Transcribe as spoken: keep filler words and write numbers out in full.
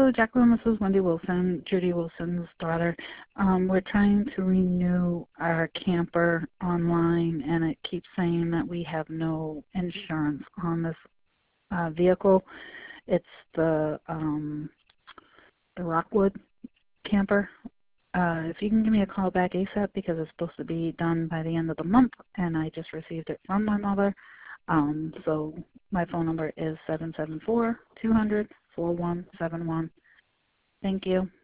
Hello, Jacqueline. This is Wendy Wilson, Judy Wilson's daughter. Um, we're trying to renew our camper online, and it keeps saying that we have no insurance on this uh, vehicle. It's the um, the Rockwood camper. Uh, if you can give me a call back ASAP, because it's supposed to be done by the end of the month, and I just received it from my mother. Um, so my phone number is seven seven four, two hundred, four one seven one. Thank you.